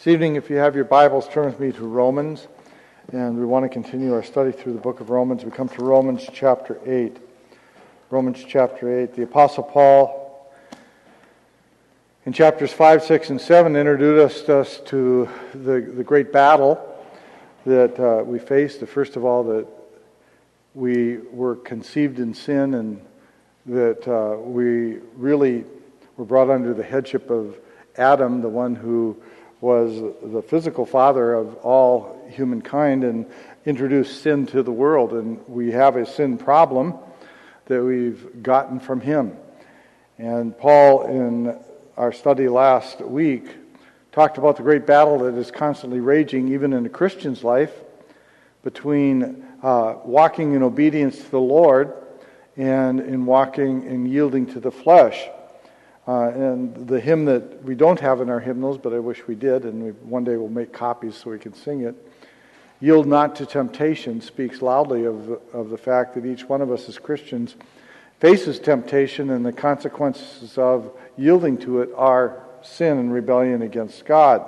This evening, if you have your Bibles, turn with me to Romans, and we want to continue our study through the book of Romans. We come to Romans chapter 8. Romans chapter 8. The Apostle Paul, in chapters 5, 6, and 7, introduced us to the great battle that we faced. First of all, that we were conceived in sin, and that we really were brought under the headship of Adam, the one who was the physical father of all humankind, and introduced sin to the world. And we have a sin problem that we've gotten from him. And Paul, in our study last week, talked about the great battle that is constantly raging, even in a Christian's life, between walking in obedience to the Lord and in walking and yielding to the flesh. And the hymn that we don't have in our hymnals, but I wish we did, and one day we'll make copies so we can sing it, "Yield Not to Temptation," speaks loudly of the fact that each one of us as Christians faces temptation, and the consequences of yielding to it are sin and rebellion against God.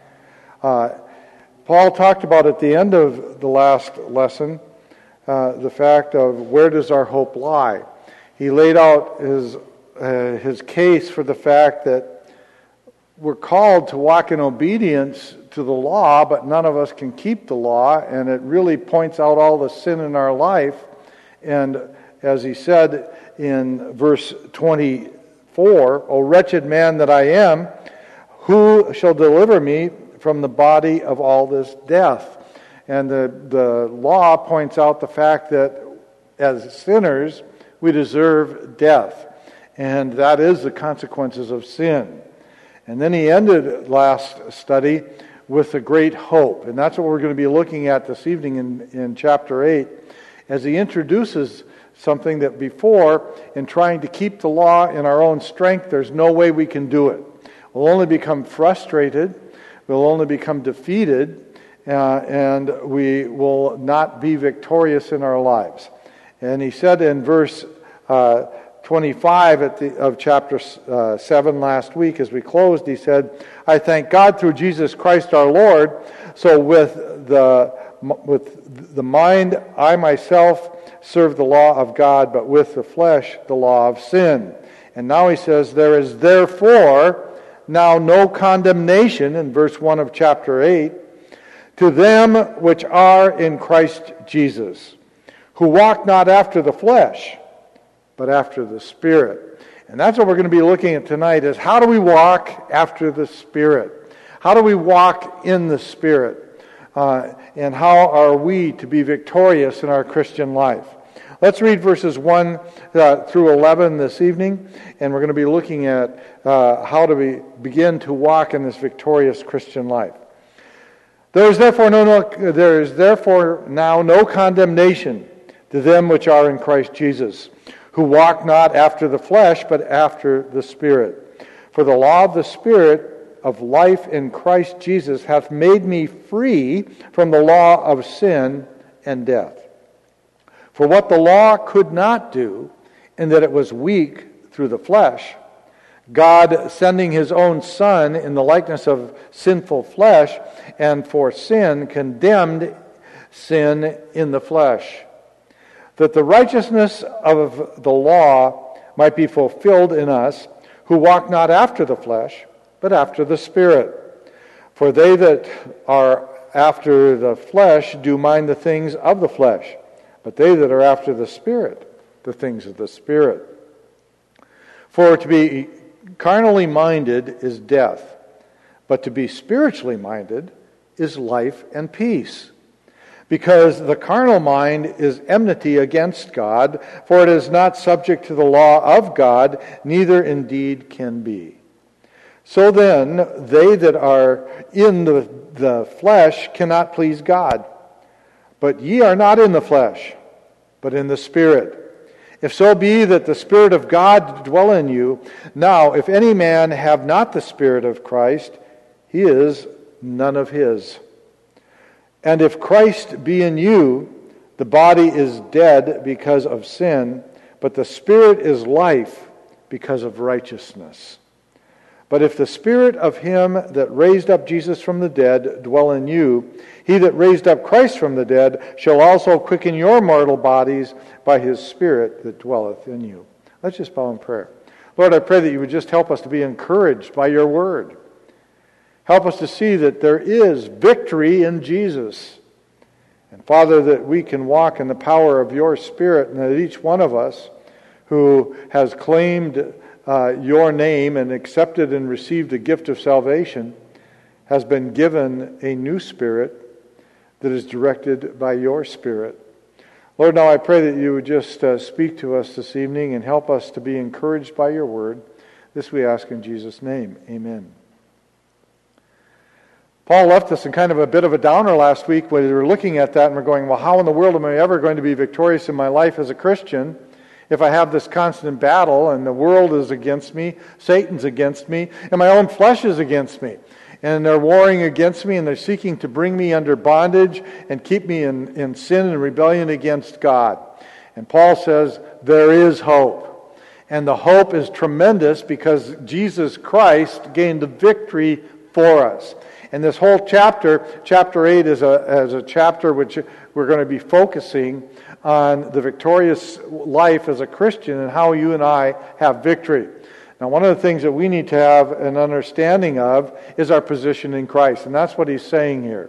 Paul talked about at the end of the last lesson the fact of where does our hope lie. He laid out his case for the fact that we're called to walk in obedience to the law, but none of us can keep the law, and it really points out all the sin in our life. And as he said in verse 24, "O wretched man that I am, who shall deliver me from the body of all this death?" And the law points out the fact that as sinners, we deserve death. And that is the consequences of sin. And then he ended last study with a great hope. And that's what we're going to be looking at this evening in chapter 8, as he introduces something that before, in trying to keep the law in our own strength, there's no way we can do it. We'll only become frustrated, we'll only become defeated, and we will not be victorious in our lives. And he said in verse 25 of chapter 7 last week, as we closed, he said, "I thank God through Jesus Christ our Lord, so with the mind I myself serve the law of God, but with the flesh the law of sin." And now he says, "There is therefore now no condemnation," in verse 1 of chapter 8, "to them which are in Christ Jesus, who walk not after the flesh, but after the Spirit." And that's what we're going to be looking at tonight, is how do we walk after the Spirit? How do we walk in the Spirit? And how are we to be victorious in our Christian life? Let's read verses 1 through 11 this evening, and we're going to be looking at how do we begin to walk in this victorious Christian life. There is therefore now no condemnation to them which are in Christ Jesus, who walk not after the flesh, but after the Spirit. For the law of the Spirit of life in Christ Jesus hath made me free from the law of sin and death. For what the law could not do, in that it was weak through the flesh, God sending his own Son in the likeness of sinful flesh, and for sin condemned sin in the flesh, that the righteousness of the law might be fulfilled in us, who walk not after the flesh, but after the Spirit. For they that are after the flesh do mind the things of the flesh, but they that are after the Spirit, the things of the Spirit. For to be carnally minded is death, but to be spiritually minded is life and peace. Because the carnal mind is enmity against God, for it is not subject to the law of God, neither indeed can be. So then, they that are in the flesh cannot please God. But ye are not in the flesh, but in the Spirit. If so be that the Spirit of God dwell in you. Now, if any man have not the Spirit of Christ, he is none of his. And if Christ be in you, the body is dead because of sin, but the Spirit is life because of righteousness. But if the Spirit of him that raised up Jesus from the dead dwell in you, he that raised up Christ from the dead shall also quicken your mortal bodies by his Spirit that dwelleth in you. Let's just bow in prayer. Lord, I pray that you would just help us to be encouraged by your word. Help us to see that there is victory in Jesus. And Father, that we can walk in the power of your Spirit, and that each one of us who has claimed your name and accepted and received the gift of salvation has been given a new spirit that is directed by your Spirit. Lord, now I pray that you would just speak to us this evening and help us to be encouraged by your word. This we ask in Jesus' name. Amen. Paul left us in kind of a bit of a downer last week when we were looking at that and we're going, well, how in the world am I ever going to be victorious in my life as a Christian if I have this constant battle and the world is against me, Satan's against me, and my own flesh is against me? And they're warring against me, and they're seeking to bring me under bondage and keep me in sin and rebellion against God. And Paul says, there is hope. And the hope is tremendous because Jesus Christ gained the victory for us. And this whole chapter 8, is a chapter which we're going to be focusing on the victorious life as a Christian and how you and I have victory. Now, one of the things that we need to have an understanding of is our position in Christ. And that's what he's saying here.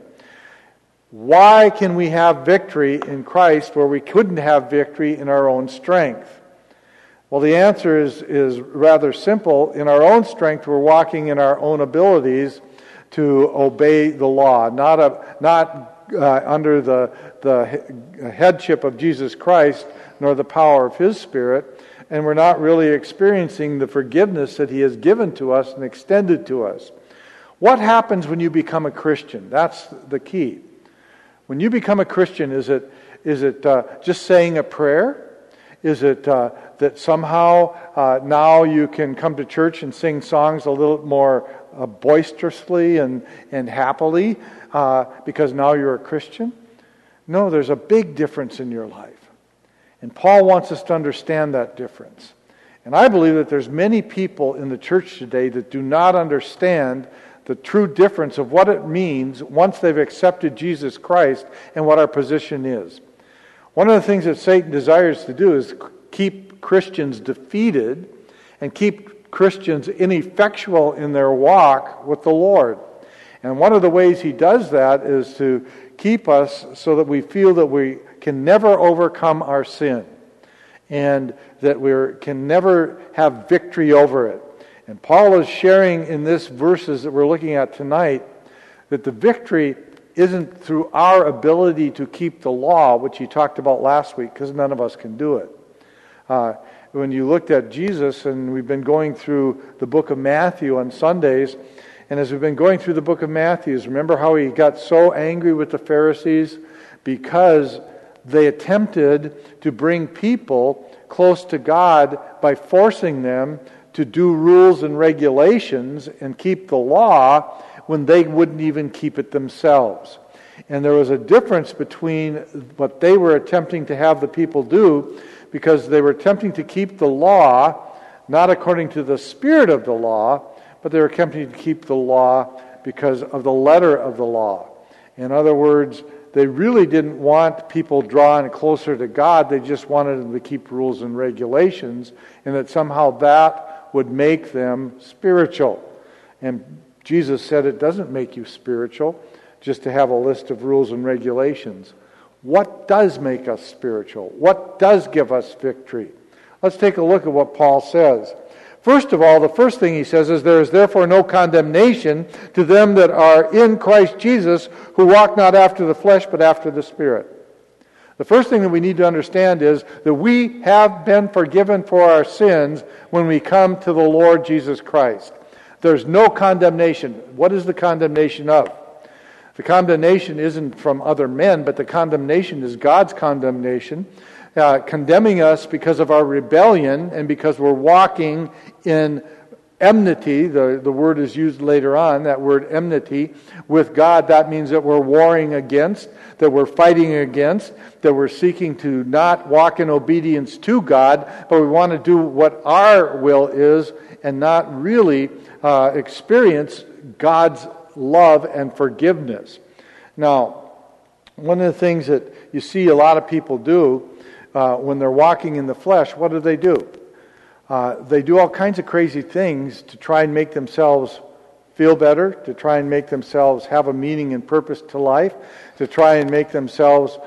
Why can we have victory in Christ where we couldn't have victory in our own strength? Well, the answer is rather simple. In our own strength, we're walking in our own abilities to obey the law, not under the headship of Jesus Christ, nor the power of his Spirit, and we're not really experiencing the forgiveness that he has given to us and extended to us. What happens when you become a Christian? That's the key. When you become a Christian, is it just saying a prayer? Is it that somehow now you can come to church and sing songs a little more boisterously and happily because now you're a Christian? No, there's a big difference in your life. And Paul wants us to understand that difference. And I believe that there's many people in the church today that do not understand the true difference of what it means once they've accepted Jesus Christ and what our position is. One of the things that Satan desires to do is keep Christians defeated and keep Christians ineffectual in their walk with the Lord. And one of the ways he does that is to keep us so that we feel that we can never overcome our sin and that we can never have victory over it. And Paul is sharing in this verses that we're looking at tonight that the victory isn't through our ability to keep the law, which he talked about last week, because none of us can do it. When you looked at Jesus, and we've been going through the book of Matthew on Sundays, and as we've been going through the book of Matthew, remember how he got so angry with the Pharisees because they attempted to bring people close to God by forcing them to do rules and regulations and keep the law when they wouldn't even keep it themselves. And there was a difference between what they were attempting to have the people do, because they were attempting to keep the law not according to the spirit of the law, but they were attempting to keep the law because of the letter of the law. In other words, they really didn't want people drawn closer to God. They just wanted them to keep rules and regulations, and that somehow that would make them spiritual. And Jesus said it doesn't make you spiritual just to have a list of rules and regulations. What does make us spiritual? What does give us victory? Let's take a look at what Paul says. First of all, the first thing he says is, there is therefore no condemnation to them that are in Christ Jesus, who walk not after the flesh, but after the Spirit. The first thing that we need to understand is that we have been forgiven for our sins when we come to the Lord Jesus Christ. There's no condemnation. What is the condemnation of? The condemnation isn't from other men, but the condemnation is God's condemnation, condemning us because of our rebellion and because we're walking in enmity, the word is used later on, that word enmity, with God. That means that we're warring against, that we're fighting against, that we're seeking to not walk in obedience to God, but we want to do what our will is and not really experience God's love and forgiveness. Now, one of the things that you see a lot of people do when they're walking in the flesh, what do? They do all kinds of crazy things to try and make themselves feel better, to try and make themselves have a meaning and purpose to life, to try and make themselves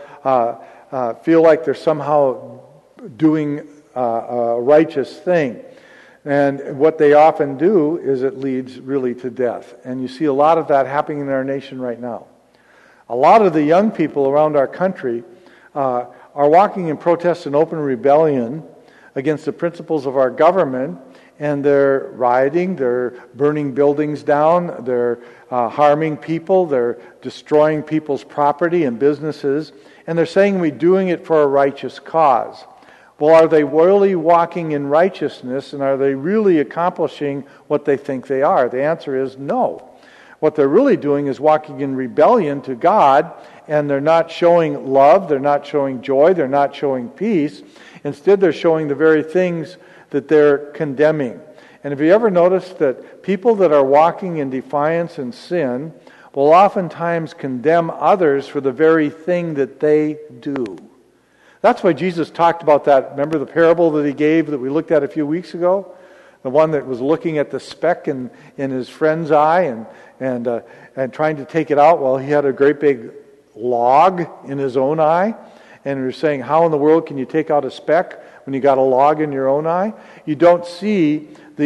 feel like they're somehow doing a righteous thing. And what they often do is it leads really to death. And you see a lot of that happening in our nation right now. A lot of the young people around our country are walking in protest and open rebellion against the principles of our government, and they're rioting, they're burning buildings down, they're harming people, they're destroying people's property and businesses, and they're saying we're doing it for a righteous cause. Well, are they really walking in righteousness, and are they really accomplishing what they think they are? The answer is no. What they're really doing is walking in rebellion to God, and they're not showing love, they're not showing joy, they're not showing peace. Instead, they're showing the very things that they're condemning. And have you ever noticed that people that are walking in defiance and sin will oftentimes condemn others for the very thing that they do? That's why Jesus talked about that. Remember the parable that he gave that we looked at a few weeks ago? The one that was looking at the speck in his friend's eye and trying to take it out while he had a great big log in his own eye. And we were saying, how in the world can you take out a speck when you got a log in your own eye? You don't see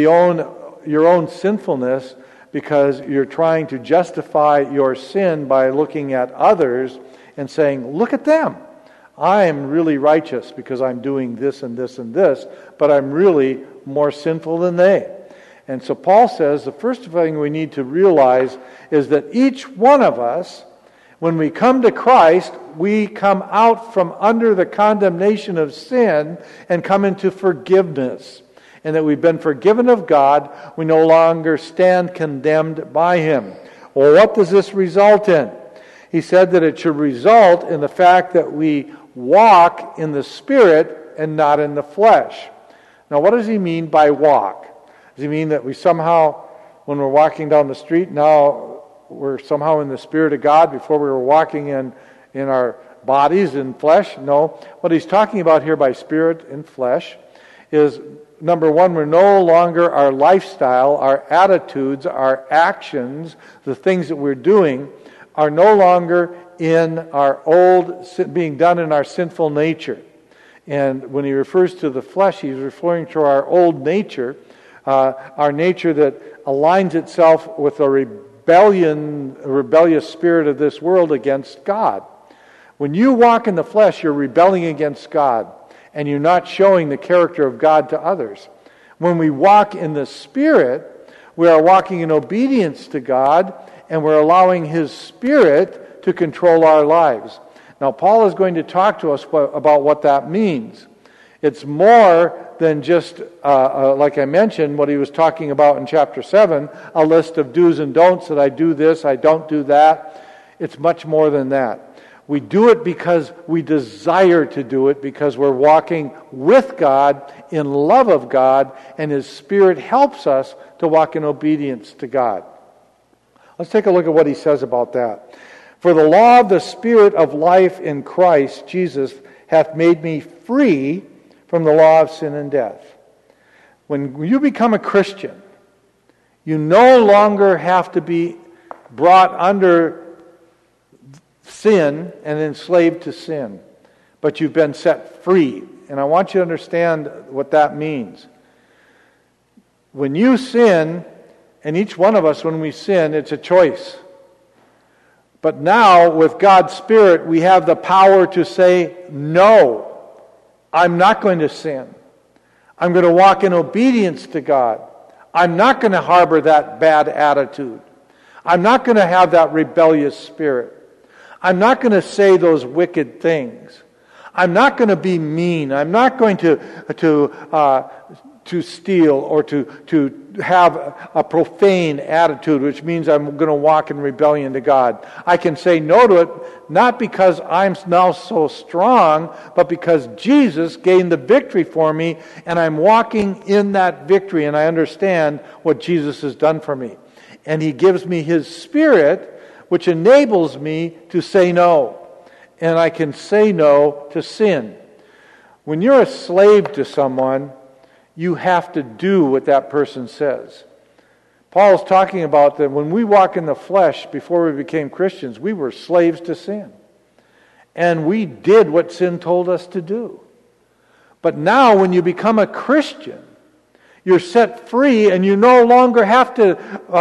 your own sinfulness because you're trying to justify your sin by looking at others and saying, look at them. I am really righteous because I'm doing this and this and this, but I'm really more sinful than they. And so Paul says the first thing we need to realize is that each one of us, when we come to Christ, we come out from under the condemnation of sin and come into forgiveness. And that we've been forgiven of God, we no longer stand condemned by Him. Well, what does this result in? He said that it should result in the fact that we walk in the Spirit and not in the flesh. Now, what does he mean by walk? Does he mean that we somehow, when we're walking down the street, now we're somehow in the Spirit of God before we were walking in our bodies in flesh? No. What he's talking about here by Spirit and flesh is, number one, we're no longer, our lifestyle, our attitudes, our actions, the things that we're doing are no longer in our old, being done in our sinful nature. And when he refers to the flesh, he's referring to our old nature, our nature that aligns itself with a rebellious spirit of this world against God. When you walk in the flesh, you're rebelling against God, and you're not showing the character of God to others. When we walk in the Spirit, we are walking in obedience to God, and we're allowing His Spirit to control our lives. Now, Paul is going to talk to us about what that means. It's more than just, like I mentioned, what he was talking about in chapter 7, a list of do's and don'ts, that I do this, I don't do that. It's much more than that. We do it because we desire to do it, because we're walking with God, in love of God, and His Spirit helps us to walk in obedience to God. Let's take a look at what he says about that. For the law of the Spirit of life in Christ Jesus hath made me free from the law of sin and death. When you become a Christian, you no longer have to be brought under sin and enslaved to sin, but you've been set free. And I want you to understand what that means. When you sin, and each one of us, when we sin, it's a choice. But now, with God's Spirit, we have the power to say, no, I'm not going to sin. I'm going to walk in obedience to God. I'm not going to harbor that bad attitude. I'm not going to have that rebellious spirit. I'm not going to say those wicked things. I'm not going to be mean. I'm not going to to steal or to have a profane attitude, which means I'm going to walk in rebellion to God. I can say no to it, not because I'm now so strong, but because Jesus gained the victory for me, and I'm walking in that victory, and I understand what Jesus has done for me. And He gives me His Spirit, which enables me to say no. And I can say no to sin. When you're a slave to someone, you have to do what that person says. Paul is talking about that when we walk in the flesh before we became Christians, we were slaves to sin. And we did what sin told us to do. But now when you become a Christian, you're set free and you no longer have to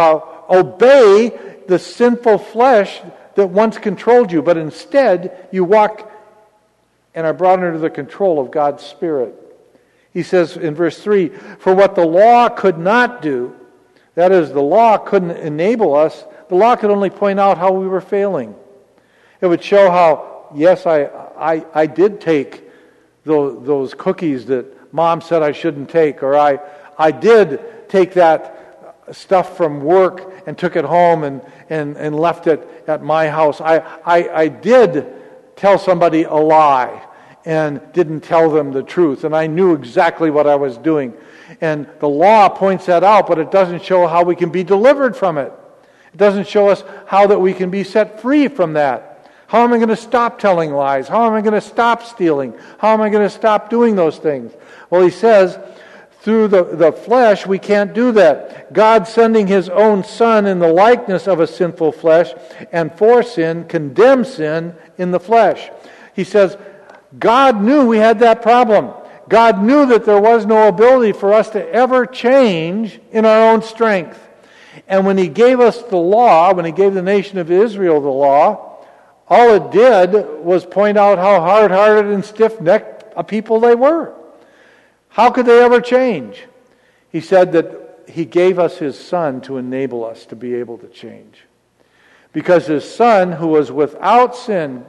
obey the sinful flesh that once controlled you, but instead you walk and are brought under the control of God's Spirit. He says in verse 3, for what the law could not do, that is, the law couldn't enable us, the law could only point out how we were failing. It would show how, yes, I did take those cookies that Mom said I shouldn't take, or I did take that stuff from work and took it home and left it at my house. I did tell somebody a lie and didn't tell them the truth. And I knew exactly what I was doing. And the law points that out, but it doesn't show how we can be delivered from it. It doesn't show us how that we can be set free from that. How am I going to stop telling lies? How am I going to stop stealing? How am I going to stop doing those things? Well, he says, through the flesh, we can't do that. God sending His own Son in the likeness of a sinful flesh, and for sin, condemned sin in the flesh. He says, God knew we had that problem. God knew that there was no ability for us to ever change in our own strength. And when He gave us the law, when He gave the nation of Israel the law, all it did was point out how hard-hearted and stiff-necked a people they were. How could they ever change? He said that He gave us His Son to enable us to be able to change. Because His Son, who was without sin,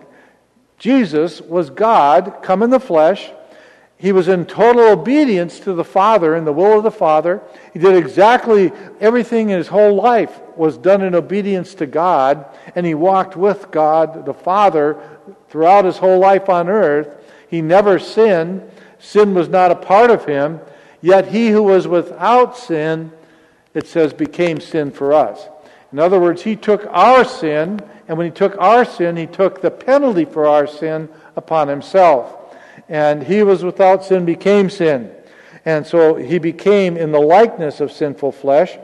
Jesus was God, come in the flesh. He was in total obedience to the Father, in the will of the Father. He did exactly everything in His whole life was done in obedience to God, and He walked with God, the Father, throughout His whole life on earth. He never sinned. Sin was not a part of Him. Yet He who was without sin, it says, became sin for us. In other words, He took our sin, and when He took our sin, He took the penalty for our sin upon Himself. And He was without sin, became sin. And so He became in the likeness of sinful flesh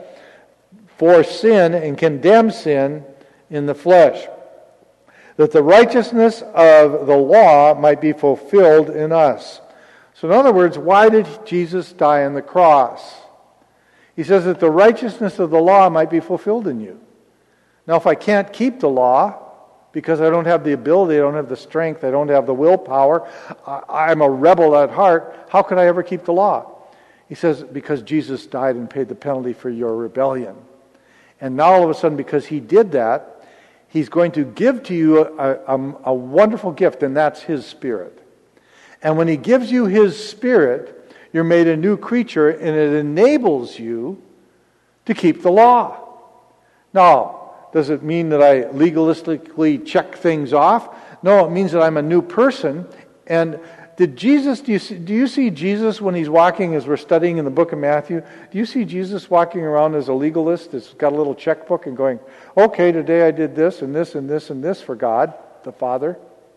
for sin and condemned sin in the flesh, that the righteousness of the law might be fulfilled in us. So in other words, why did Jesus die on the cross? He says that the righteousness of the law might be fulfilled in you. Now, if I can't keep the law, because I don't have the ability, I don't have the strength, I don't have the willpower, I'm a rebel at heart, how could I ever keep the law? He says, because Jesus died and paid the penalty for your rebellion. And now all of a sudden, because He did that, He's going to give to you a wonderful gift, and that's His Spirit. And when He gives you His Spirit, you're made a new creature, and it enables you to keep the law. Now, does it mean that I legalistically check things off? No, it means that I'm a new person. And did Jesus, do you see Jesus when He's walking, as we're studying in the book of Matthew, do you see Jesus walking around as a legalist that's got a little checkbook and going, okay, today I did this and this and this and this for God, the Father?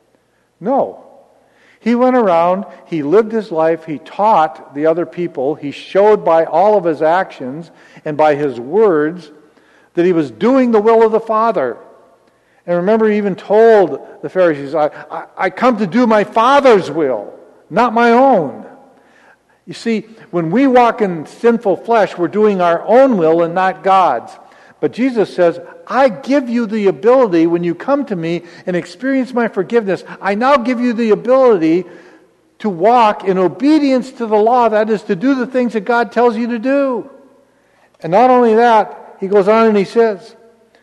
No. He went around, He lived His life, He taught the other people, He showed by all of His actions and by His words that He was doing the will of the Father. And remember, He even told the Pharisees, I come to do my Father's will, not my own. You see, when we walk in sinful flesh, we're doing our own will and not God's. But Jesus says, I give you the ability, when you come to me and experience my forgiveness, I now give you the ability to walk in obedience to the law, that is, to do the things that God tells you to do. And not only that, He goes on and He says,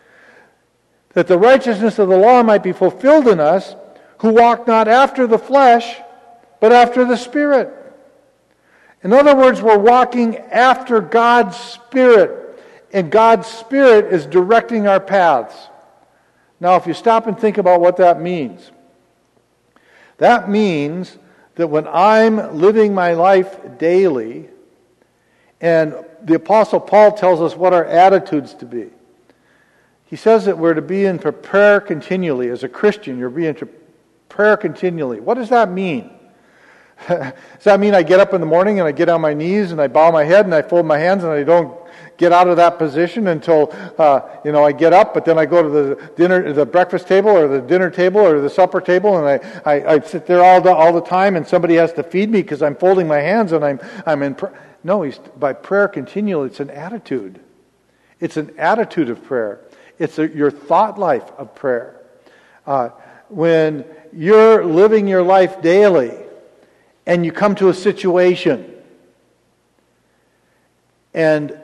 that the righteousness of the law might be fulfilled in us, who walk not after the flesh, but after the Spirit. In other words, we're walking after God's Spirit, and God's Spirit is directing our paths. Now, if you stop and think about what that means, that means that when I'm living my life daily, and the Apostle Paul tells us what our attitudes to be. He says that we're to be in prayer continually. As a Christian, you're being in prayer continually. What does that mean? Does that mean I get up in the morning and I get on my knees and I bow my head and I fold my hands and I don't get out of that position until I get up, but then I go to the breakfast table or the dinner table or the supper table and I sit there all the time and somebody has to feed me because I'm folding my hands and I'm in prayer. No, by prayer continually, it's an attitude. It's an attitude of prayer. It's your thought life of prayer. When you're living your life daily and you come to a situation and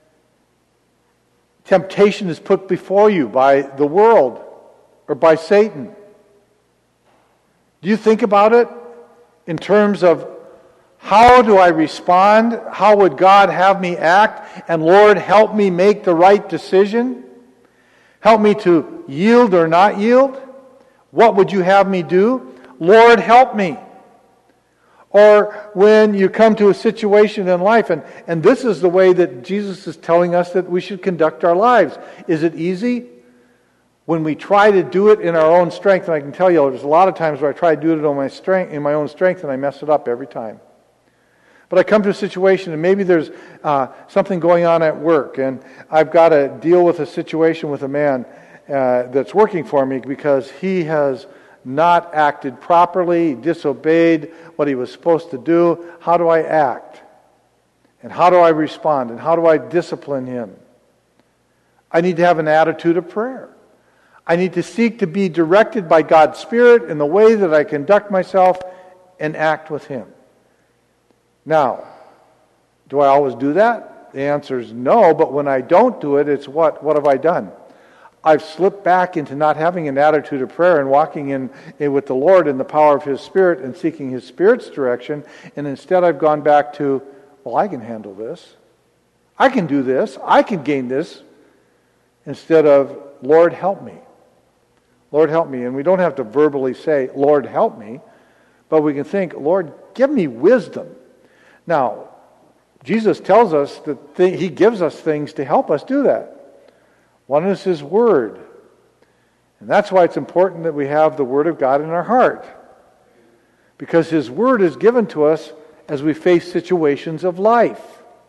temptation is put before you by the world or by Satan, do you think about it in terms of how do I respond? How would God have me act? And Lord, help me make the right decision. Help me to yield or not yield. What would you have me do? Lord, help me. Or when you come to a situation in life, and this is the way that Jesus is telling us that we should conduct our lives. Is it easy? When we try to do it in our own strength, and I can tell you there's a lot of times where I try to do it in my own strength and I mess it up every time. But I come to a situation and maybe there's something going on at work and I've got to deal with a situation with a man that's working for me because he has not acted properly, disobeyed what he was supposed to do. How do I act? And how do I respond? And how do I discipline him? I need to have an attitude of prayer. I need to seek to be directed by God's Spirit in the way that I conduct myself and act with Him. Now, do I always do that? The answer is no, but when I don't do it, it's what? What have I done? I've slipped back into not having an attitude of prayer and walking in with the Lord in the power of His Spirit and seeking His Spirit's direction, and instead I've gone back to, well, I can handle this. I can do this. I can gain this. Instead of, Lord, help me. Lord, help me. And we don't have to verbally say, Lord, help me, but we can think, Lord, give me wisdom. Now, Jesus tells us that He gives us things to help us do that. One is His Word. And that's why it's important that we have the Word of God in our heart. Because His Word is given to us as we face situations of life.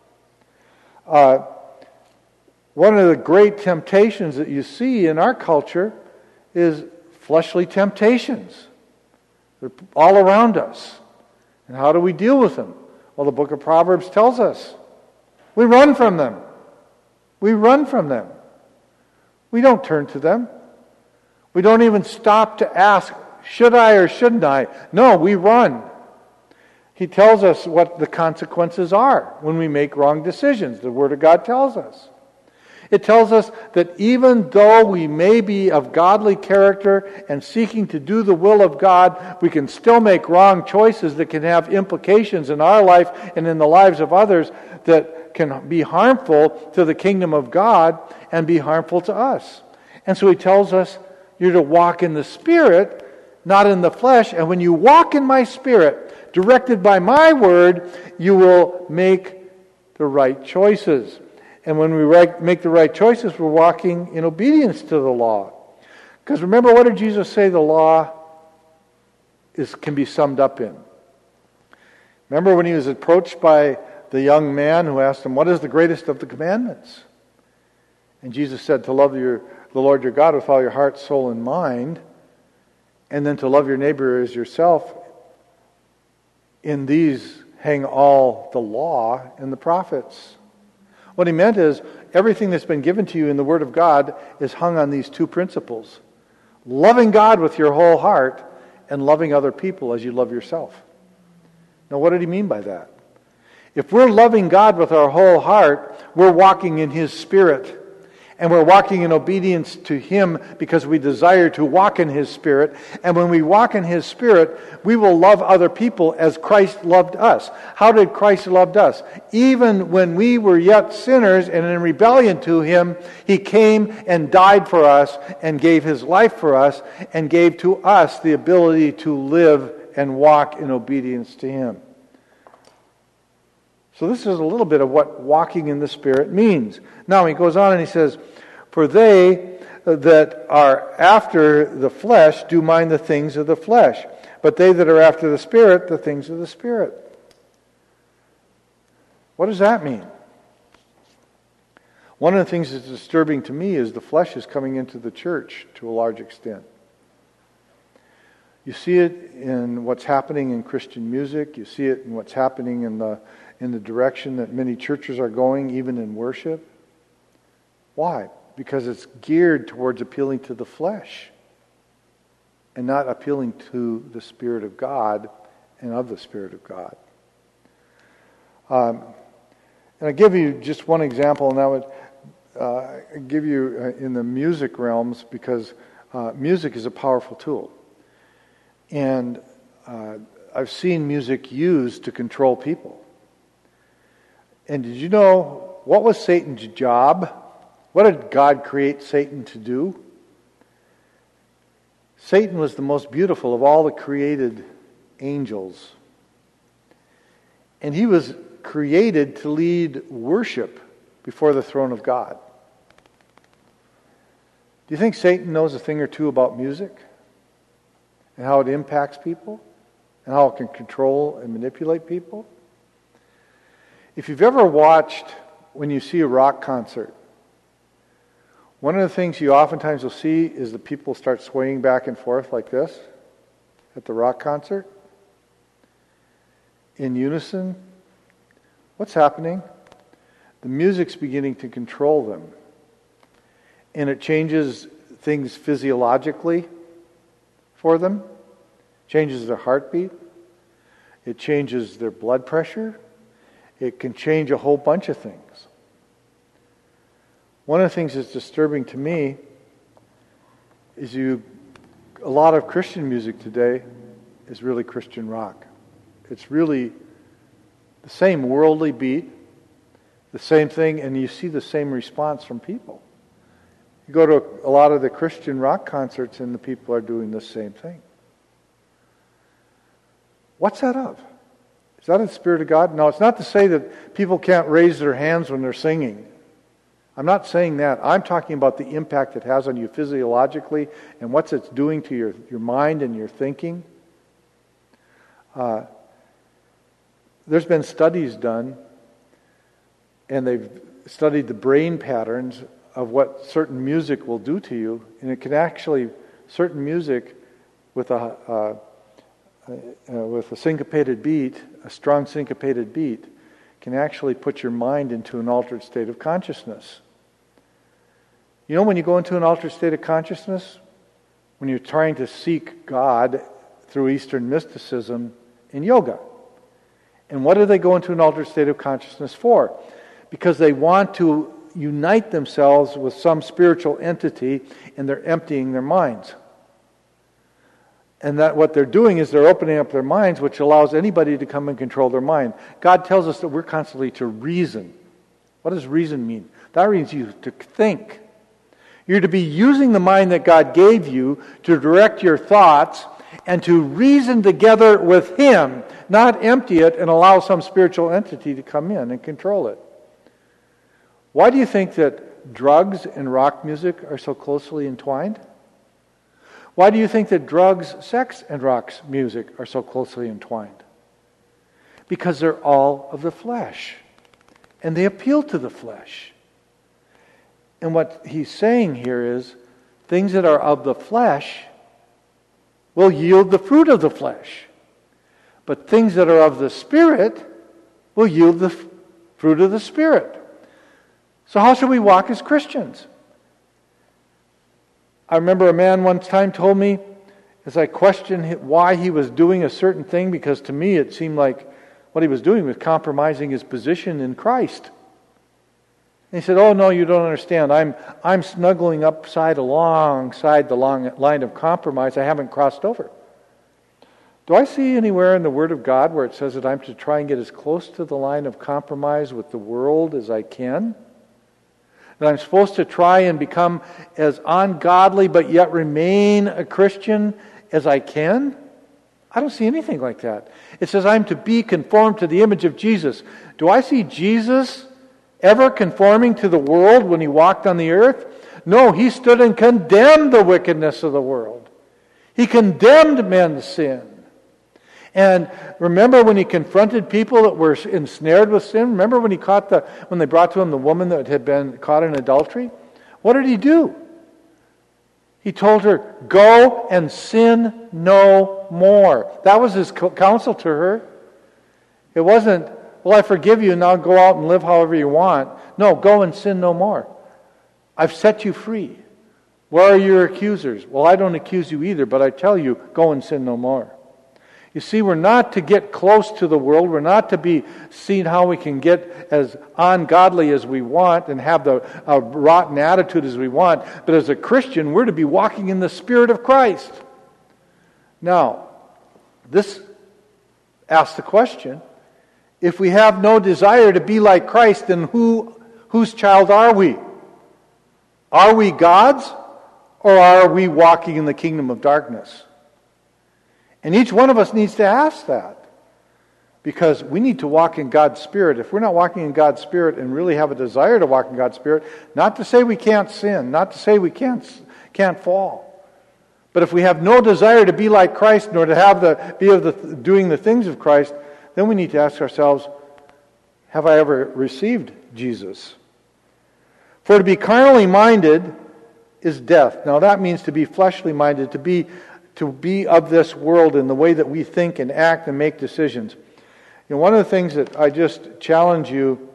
One of the great temptations that you see in our culture is fleshly temptations. They're all around us. And how do we deal with them? Well, the book of Proverbs tells us. We run from them. We run from them. We don't turn to them. We don't even stop to ask, should I or shouldn't I? No, we run. He tells us what the consequences are when we make wrong decisions. The Word of God tells us. It tells us that even though we may be of godly character and seeking to do the will of God, we can still make wrong choices that can have implications in our life and in the lives of others that can be harmful to the kingdom of God and be harmful to us. And so he tells us you're to walk in the Spirit, not in the flesh. And when you walk in my Spirit, directed by my Word, you will make the right choices. And when we make the right choices, we're walking in obedience to the law. Because remember, what did Jesus say the law can be summed up in? Remember when he was approached by the young man who asked him, what is the greatest of the commandments? And Jesus said to love the Lord your God with all your heart, soul, and mind, and then to love your neighbor as yourself. In these hang all the law and the prophets. What he meant is, everything that's been given to you in the Word of God is hung on these two principles. Loving God with your whole heart and loving other people as you love yourself. Now, what did he mean by that? If we're loving God with our whole heart, we're walking in His Spirit. And we're walking in obedience to Him because we desire to walk in His Spirit. And when we walk in His Spirit, we will love other people as Christ loved us. How did Christ love us? Even when we were yet sinners and in rebellion to Him, He came and died for us and gave His life for us and gave to us the ability to live and walk in obedience to Him. So this is a little bit of what walking in the Spirit means. Now he goes on and he says, "For they that are after the flesh do mind the things of the flesh, but they that are after the Spirit, the things of the Spirit." What does that mean? One of the things that's disturbing to me is the flesh is coming into the church to a large extent. You see it in what's happening in Christian music. You see it in what's happening in the direction that many churches are going, even in worship. Why? Because it's geared towards appealing to the flesh and not appealing to the Spirit of God and of the Spirit of God. And I give you just one example, and that would give you in the music realms, because music is a powerful tool. And I've seen music used to control people. And did you know, what was Satan's job? What did God create Satan to do? Satan was the most beautiful of all the created angels. And he was created to lead worship before the throne of God. Do you think Satan knows a thing or two about music? And how it impacts people? And how it can control and manipulate people? If you've ever watched, when you see a rock concert, one of the things you oftentimes will see is the people start swaying back and forth like this at the rock concert in unison. What's happening? The music's beginning to control them. And it changes things physiologically for them. Changes their heartbeat. It changes their blood pressure. It can change a whole bunch of things. One of the things that's disturbing to me is a lot of Christian music today is really Christian rock. It's really the same worldly beat, the same thing, and you see the same response from people. You go to a lot of the Christian rock concerts and the people are doing the same thing. What's that of? Is that the Spirit of God? No, it's not to say that people can't raise their hands when they're singing. I'm not saying that. I'm talking about the impact it has on you physiologically and what it's doing to your mind and your thinking. There's been studies done, and they've studied the brain patterns of what certain music will do to you, and it can actually, certain music with a syncopated beat, a strong syncopated beat, can actually put your mind into an altered state of consciousness. You know, when you go into an altered state of consciousness, when you're trying to seek God through Eastern mysticism and yoga. And what do they go into an altered state of consciousness for? Because they want to unite themselves with some spiritual entity, and they're emptying their minds. And that what they're doing is they're opening up their minds, which allows anybody to come and control their mind. God tells us that we're constantly to reason. What does reason mean? That means you to think. You're to be using the mind that God gave you to direct your thoughts and to reason together with Him, not empty it and allow some spiritual entity to come in and control it. Why do you think that drugs and rock music are so closely entwined? Why do you think that drugs, sex, and rock music are so closely entwined? Because they're all of the flesh. And they appeal to the flesh. And what he's saying here is, things that are of the flesh will yield the fruit of the flesh. But things that are of the Spirit will yield the fruit of the Spirit. So how should we walk as Christians? I remember a man one time told me, as I questioned why he was doing a certain thing, because to me it seemed like what he was doing was compromising his position in Christ. And he said, oh, no, you don't understand. I'm snuggling alongside the long line of compromise. I haven't crossed over. Do I see anywhere in the Word of God where it says that I'm to try and get as close to the line of compromise with the world as I can? That I'm supposed to try and become as ungodly but yet remain a Christian as I can? I don't see anything like that. It says I'm to be conformed to the image of Jesus. Do I see Jesus ever conforming to the world when he walked on the earth? No, he stood and condemned the wickedness of the world. He condemned men's sin. And remember when he confronted people that were ensnared with sin? Remember when when they brought to him the woman that had been caught in adultery? What did he do? He told her, go and sin no more. That was his counsel to her. It wasn't, well, I forgive you, now go out and live however you want. No, go and sin no more. I've set you free. Where are your accusers? Well, I don't accuse you either, but I tell you, go and sin no more. You see, we're not to get close to the world. We're not to be seeing how we can get as ungodly as we want and have a rotten attitude as we want. But as a Christian, we're to be walking in the Spirit of Christ. Now, this asks the question, if we have no desire to be like Christ, then whose child are we? Are we God's, or are we walking in the kingdom of darkness? And each one of us needs to ask that. Because we need to walk in God's Spirit. If we're not walking in God's Spirit and really have a desire to walk in God's Spirit, not to say we can't sin, not to say we can't fall. But if we have no desire to be like Christ, nor to doing the things of Christ, then we need to ask ourselves, have I ever received Jesus? For to be carnally minded is death. Now that means to be fleshly minded, to be of this world in the way that we think and act and make decisions. You know, one of the things that I just challenge you,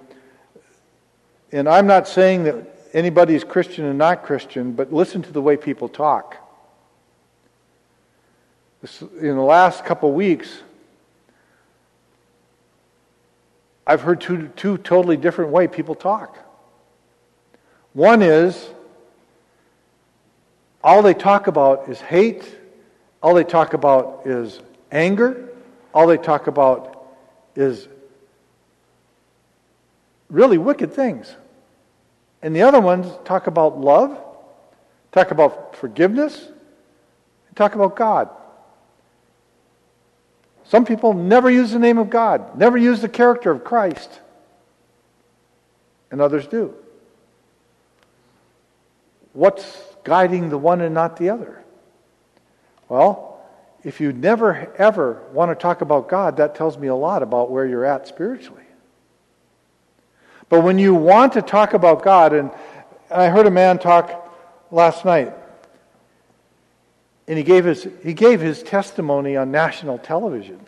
and I'm not saying that anybody's Christian and not Christian, but listen to the way people talk. In the last couple weeks, I've heard two totally different ways people talk. One is, all they talk about is hate. All they talk about is anger. All they talk about is really wicked things. And the other ones talk about love, talk about forgiveness, and talk about God. Some people never use the name of God, never use the character of Christ. And others do. What's guiding the one and not the other? Well, if you never ever want to talk about God, that tells me a lot about where you're at spiritually. But when you want to talk about God, and I heard a man talk last night, and he gave his testimony on national television.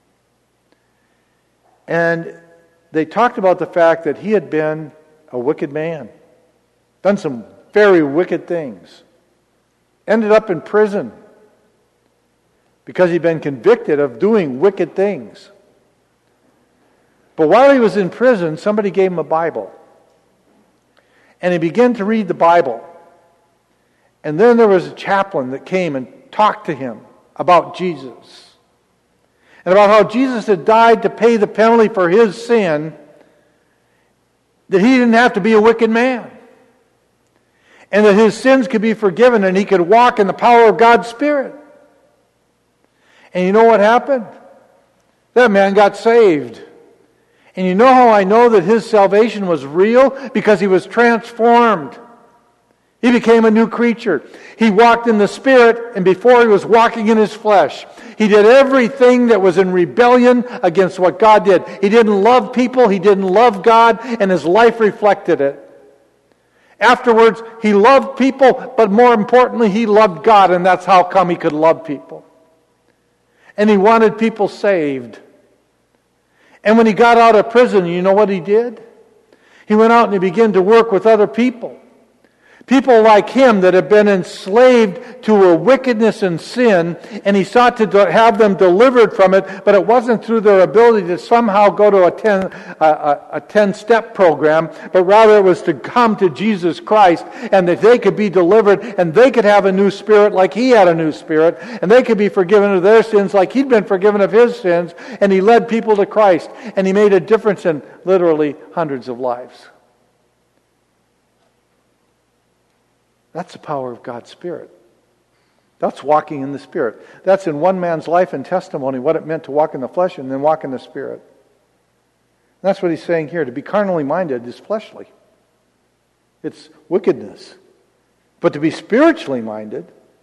And they talked about the fact that he had been a wicked man, done some very wicked things, ended up in prison because he'd been convicted of doing wicked things. But while he was in prison, somebody gave him a Bible. And he began to read the Bible. And then there was a chaplain that came and talked to him about Jesus. And about how Jesus had died to pay the penalty for his sin, that he didn't have to be a wicked man. And that his sins could be forgiven and he could walk in the power of God's Spirit. And you know what happened? That man got saved. And you know how I know that his salvation was real? Because he was transformed. He became a new creature. He walked in the Spirit, and before he was walking in his flesh. He did everything that was in rebellion against what God did. He didn't love people, he didn't love God, and his life reflected it. Afterwards, he loved people, but more importantly, he loved God, and that's how come he could love people. And he wanted people saved. And when he got out of prison, you know what he did? He went out and he began to work with other people. People like him that have been enslaved to a wickedness and sin, and he sought to have them delivered from it, but it wasn't through their ability to somehow go to a 10-step program, but rather it was to come to Jesus Christ, and that they could be delivered, and they could have a new spirit like he had a new spirit, and they could be forgiven of their sins like he'd been forgiven of his sins, and he led people to Christ, and he made a difference in literally hundreds of lives. That's the power of God's Spirit. That's walking in the Spirit. That's in one man's life and testimony, what it meant to walk in the flesh and then walk in the Spirit. That's what he's saying here. To be carnally minded is fleshly. It's wickedness. But to be spiritually minded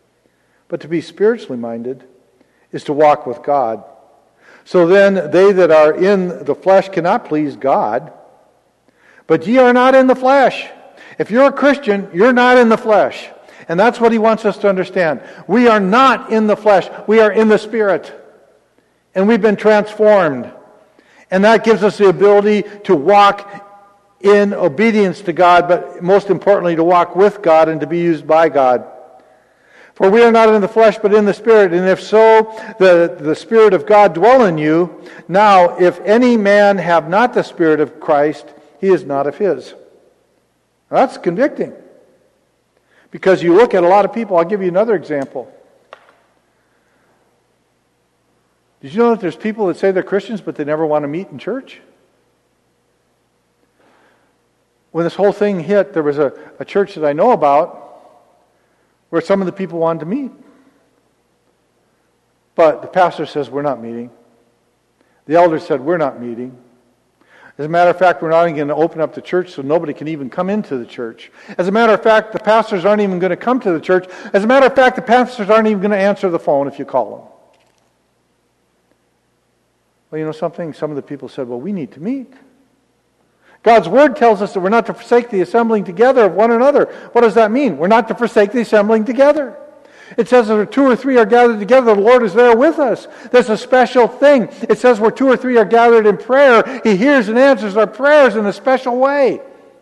is to walk with God. So then they that are in the flesh cannot please God, but ye are not in the flesh. If you're a Christian, you're not in the flesh. And that's what he wants us to understand. We are not in the flesh. We are in the Spirit. And we've been transformed. And that gives us the ability to walk in obedience to God, but most importantly, to walk with God and to be used by God. For we are not in the flesh, but in the Spirit. And if so, the Spirit of God dwell in you. Now, if any man have not the Spirit of Christ, he is not of his. That's convicting. Because you look at a lot of people. I'll give you another example. Did you know that there's people that say they're Christians, but they never want to meet in church? When this whole thing hit, there was a church that I know about where some of the people wanted to meet. But the pastor says, we're not meeting. The elder said, we're not meeting. As a matter of fact, we're not even going to open up the church so nobody can even come into the church. As a matter of fact, the pastors aren't even going to come to the church. As a matter of fact, the pastors aren't even going to answer the phone if you call them. Well, you know something? Some of the people said, well, we need to meet. God's Word tells us that we're not to forsake the assembling together of one another. What does that mean? We're not to forsake the assembling together. It says that where 2 or 3 are gathered together, the Lord is there with us. That's a special thing. It says where 2 or 3 are gathered in prayer, He hears and answers our prayers in a special way.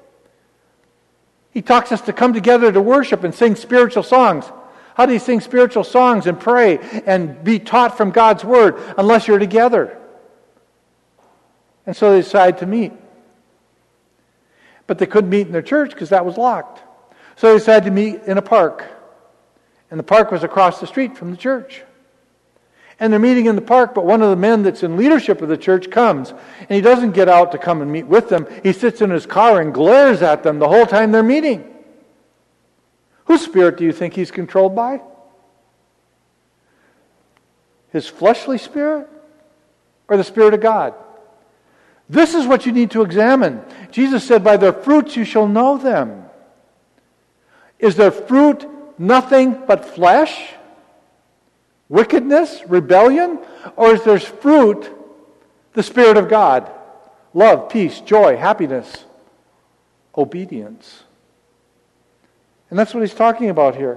He talks us to come together to worship and sing spiritual songs. How do you sing spiritual songs and pray and be taught from God's Word unless you're together? And so they decided to meet. But they couldn't meet in their church because that was locked. So they decided to meet in a park. And the park was across the street from the church. And they're meeting in the park, but one of the men that's in leadership of the church comes. And he doesn't get out to come and meet with them. He sits in his car and glares at them the whole time they're meeting. Whose spirit do you think he's controlled by? His fleshly spirit? Or the Spirit of God? This is what you need to examine. Jesus said, by their fruits you shall know them. Is their fruit nothing but flesh? Wickedness? Rebellion? Or is their fruit the Spirit of God? Love, peace, joy, happiness, obedience. And that's what he's talking about here.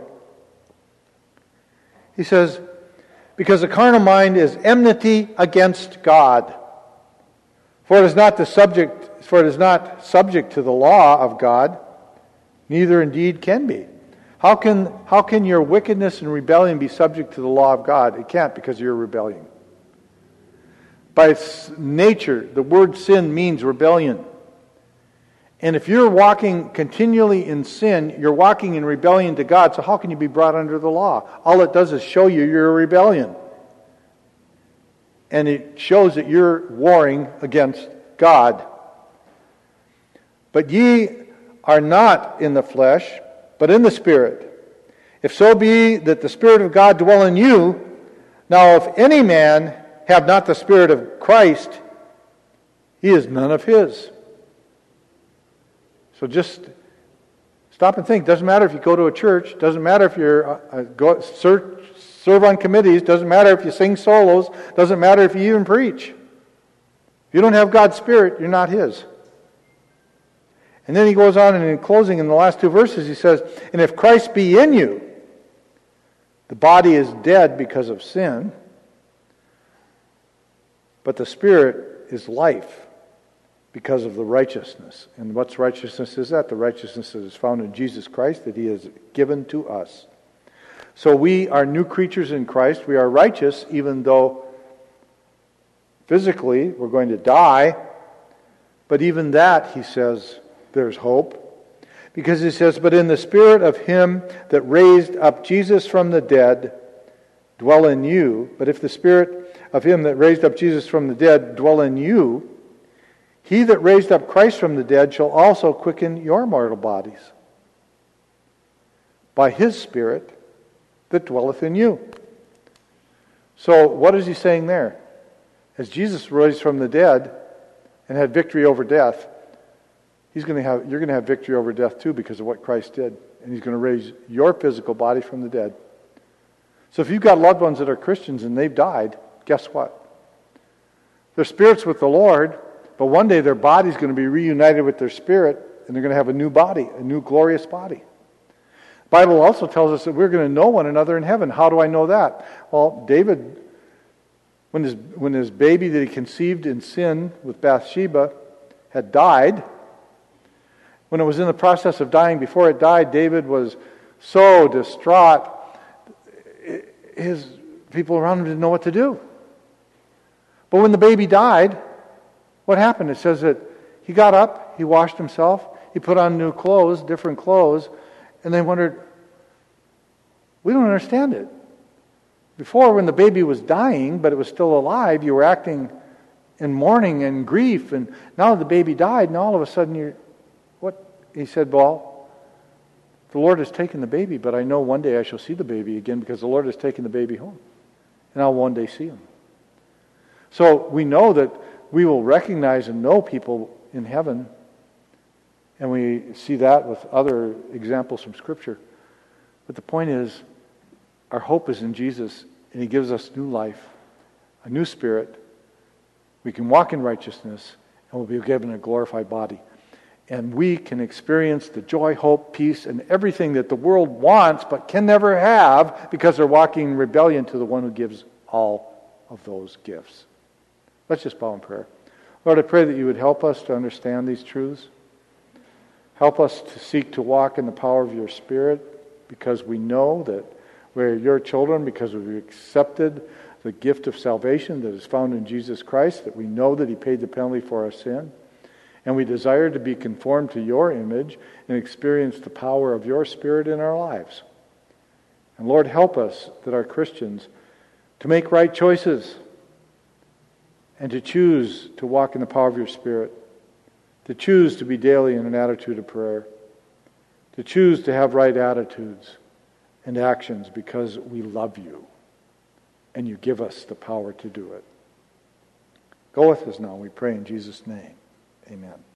He says, because the carnal mind is enmity against God. For it is not subject to the law of God, neither indeed can be. How can your wickedness and rebellion be subject to the law of God? It can't, because you're rebelling. By its nature, the word sin means rebellion. And if you're walking continually in sin, you're walking in rebellion to God, so how can you be brought under the law? All it does is show you you're a rebellion. And it shows that you're warring against God. But ye are not in the flesh, but in the Spirit. If so be that the Spirit of God dwell in you, now if any man have not the Spirit of Christ, he is none of his. So just stop and think. Doesn't matter if you go to a church. Doesn't matter if you're serve on committees. Doesn't matter if you sing solos. Doesn't matter if you even preach. If you don't have God's Spirit, you're not His. And then he goes on, and in closing, in the last 2 verses, he says, and if Christ be in you, the body is dead because of sin, but the Spirit is life because of the righteousness. And what's righteousness is that? The righteousness that is found in Jesus Christ that he has given to us. So we are new creatures in Christ. We are righteous even though physically we're going to die. But even that, he says, there's hope. Because he says, but in the spirit of him that raised up Jesus from the dead dwell in you. But if the spirit of him that raised up Jesus from the dead dwell in you, he that raised up Christ from the dead shall also quicken your mortal bodies by his Spirit that dwelleth in you. So what is he saying there? As Jesus rose from the dead and had victory over death, you're going to have victory over death too because of what Christ did. And he's going to raise your physical body from the dead. So if you've got loved ones that are Christians and they've died, guess what? Their spirit's with the Lord, but one day their body's going to be reunited with their spirit, and they're going to have a new body, a new glorious body. The Bible also tells us that we're going to know one another in heaven. How do I know that? Well, David, when his baby that he conceived in sin with Bathsheba had died, when it was in the process of dying, before it died, David was so distraught, his people around him didn't know what to do. But when the baby died, what happened? It says that he got up, he washed himself, he put on new clothes, different clothes, and they wondered, we don't understand it. Before, when the baby was dying, but it was still alive, you were acting in mourning and grief, and now the baby died, and all of a sudden what? He said, well, the Lord has taken the baby, but I know one day I shall see the baby again because the Lord has taken the baby home, and I'll one day see him. So we know that we will recognize and know people in heaven, and we see that with other examples from Scripture. But the point is, our hope is in Jesus, and he gives us new life, a new spirit. We can walk in righteousness, and we'll be given a glorified body. And we can experience the joy, hope, peace, and everything that the world wants but can never have because they're walking in rebellion to the one who gives all of those gifts. Let's just bow in prayer. Lord, I pray that you would help us to understand these truths. Help us to seek to walk in the power of your Spirit because we know that we're your children, because we've accepted the gift of salvation that is found in Jesus Christ, that we know that he paid the penalty for our sin. And we desire to be conformed to your image and experience the power of your Spirit in our lives. And Lord, help us that are Christians to make right choices and to choose to walk in the power of your Spirit, to choose to be daily in an attitude of prayer, to choose to have right attitudes and actions because we love you and you give us the power to do it. Go with us now, we pray in Jesus' name. Amen.